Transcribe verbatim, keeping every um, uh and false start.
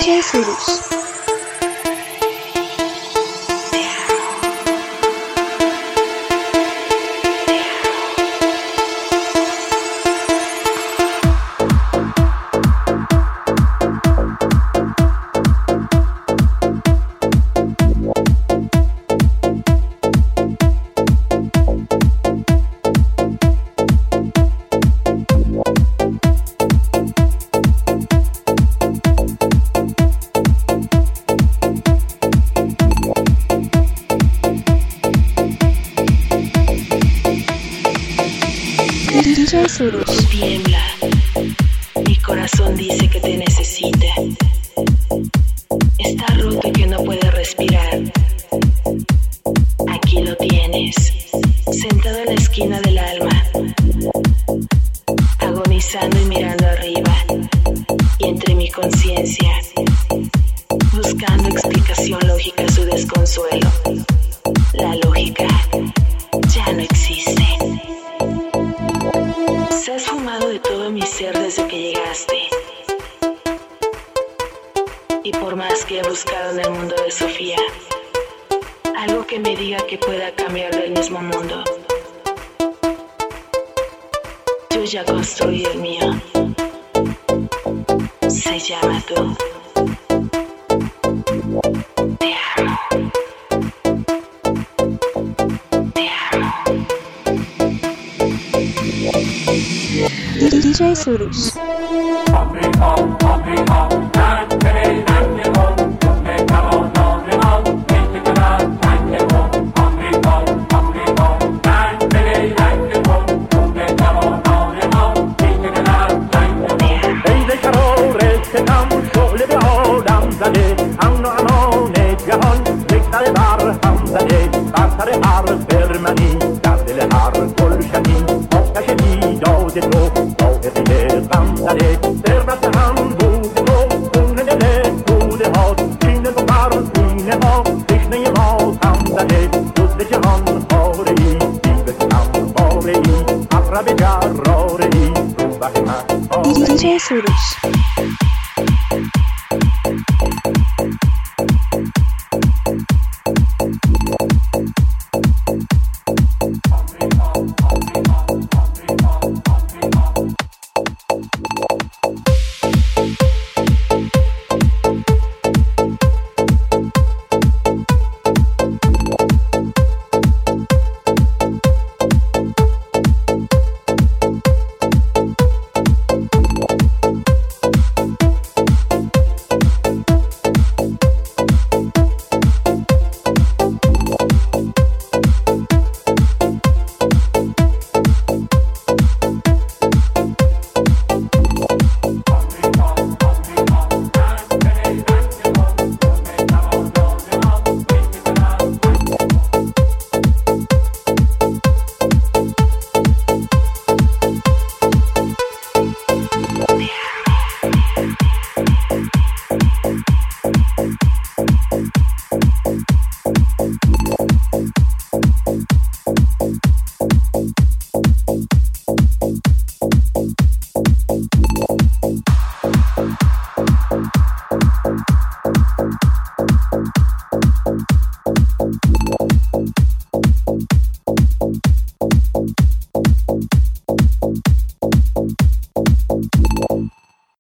J Surus. D J Surus. Tiembla, mi corazón dice que te necesita. Está roto y que no puede respirar. Aquí lo tienes, sentado en la esquina del alma, agonizando y mirando arriba, y entre mi conciencia, buscando explicación lógica a su desconsuelo. La lógica ya no existe. Se has fumado de todo mi ser desde que llegaste. Y por más que he buscado en el mundo de Sofía algo que me diga que pueda cambiar del mismo mundo, yo ya construí el mío. Se llama tú. Te amo. Te amo. D J Surus. D J Surus.